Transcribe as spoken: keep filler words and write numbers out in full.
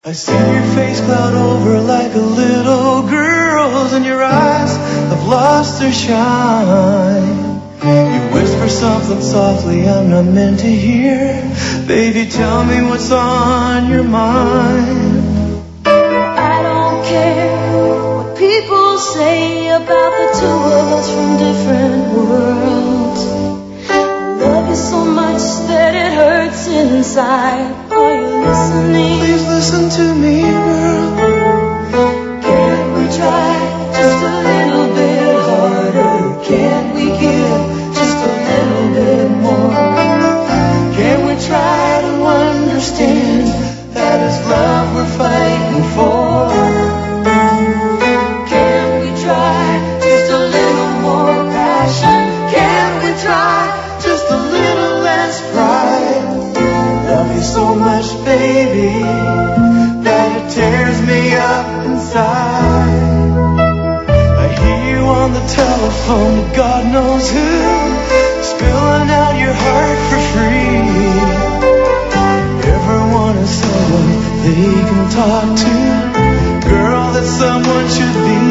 I see your face cloud over like a little girl's, and your eyes have lost their shine. You whisper something softly I'm not meant to hear. Baby, tell me what's on your mind. I don't care what people say about the two of us from different worlds. I love you so much that it hurts inside. Are you listening? Please listen to me, girl. Can't we try just a little bit harder? Can't we give just a little bit more? Can we try to understand that it's love we're fighting for? Can we try just a little more passion? Can we try just a little less pride? Love you so much, baby, that it tears me up inside. I hear you on the telephone to God knows who, spilling out your heart for free. Everyone is someone they can talk to. Girl, that someone should be